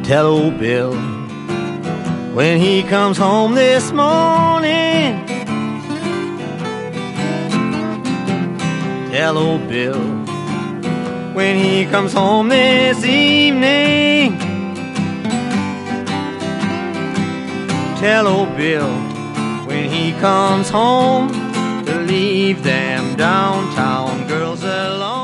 Tell old Bill when he comes home this morning. Tell old Bill when he comes home this evening. Tell old Bill when he comes home to leave them downtown girls alone.